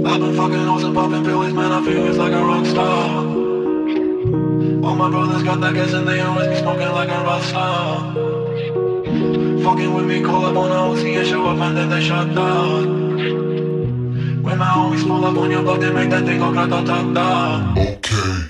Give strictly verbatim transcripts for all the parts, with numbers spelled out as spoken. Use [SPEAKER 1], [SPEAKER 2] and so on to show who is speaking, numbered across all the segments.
[SPEAKER 1] I've been fucking hoes and popping pills, man, I feel it's like a rock star. All my brothers got that gas and they always be smoking like a rock star. Fucking with me, call up on a O C and show up, man, then they shut down. When my homies pull up on your block, they make that thing go grata-ta-ta. Okay.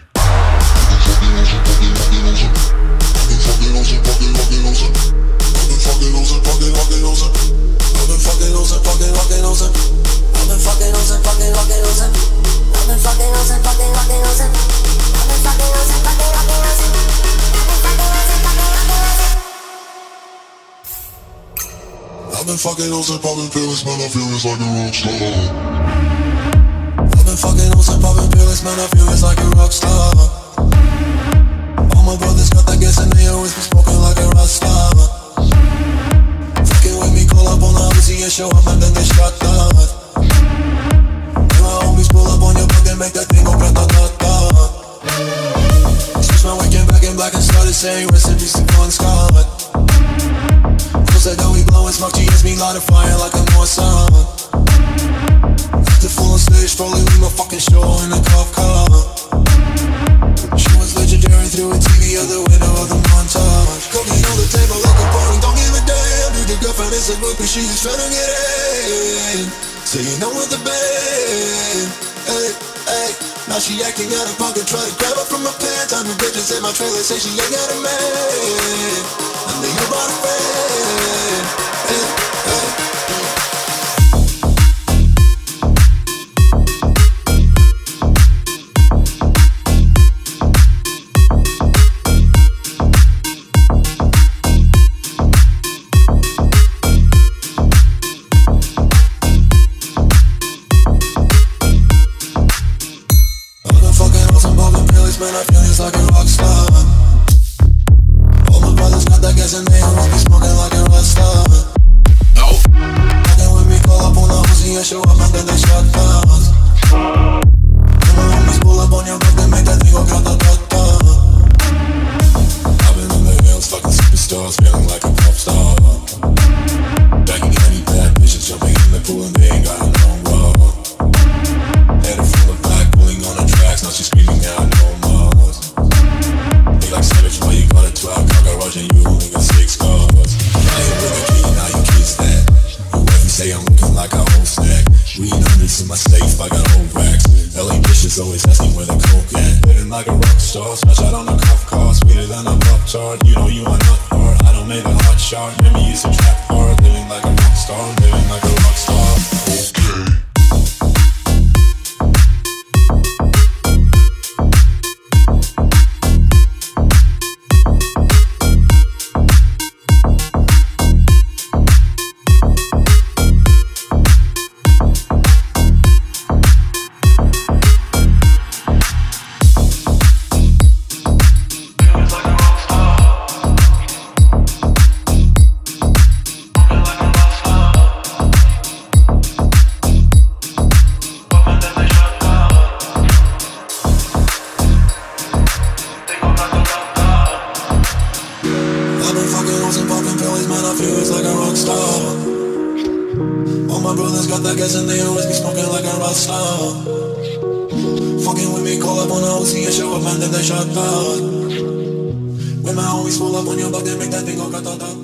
[SPEAKER 1] I've been fucking hoes and popping pills, man, I feel it's like a rock star. I've been fucking hoes and popping pills, man, I feel it's like a rock star. All my brothers got that gas and they always be smoking like a rock star. Fucking with me, call up on the Uzi and show up, and then they shut down. And my homies pull up on your block and make that thing go grata-ta-ta. Switch my weekend back in black and started saying rest in peace to Bon Scott. Said that we blowin' smoke, G S me light a fire like a North Sun. The full on stage, probably leave my fucking show in a cop car. She was legendary through a T V out the window of the montage. Cooking on the table like a party, don't give a damn. Dude, your girlfriend is a groupie, she is tryna get in. So you know with the band, hey, hey. Now she acting out of pocket, try to grab her from my pants. I'm the bitches in my trailer, say she ain't got a man. And they about a friend, hey, hey. Man, I feel it's like a rock star. All my brothers got that gas and they always be smoking like a rock star. No. Fucking with me, call up on the Uzi and show up, and then they shut down. And my homies pull up on your block, they make that thing go grata-ta-ta. I've been on the hills, fucking superstars, feeling like a pop star. Banging any bad bitches, jumping in the pool and they ain't got no wall. Head full of black, pulling on the tracks, now she's screaming out no more. Like savage, why you got a twelve car garage and you only got six cars? I ain't with a key, now you kiss that. Your wife, you say I'm looking like a whole snack. Green hundreds in my safe, I got old racks. L A bitches always asking where the coke at. Living like a rock star, smash out on a cuff car. Sweeter than a pop chart, you know you are not hard. I don't make a hot shot, remember you used to trap hard. Living like a rock star, living like a rock star. Okay. All my brothers got that gas and they always be smoking like a rock star. Fucking with me, call up on the O C and show up, and then they shut down. When my homies pull up on your block, they make that thing go grata-ta-ta.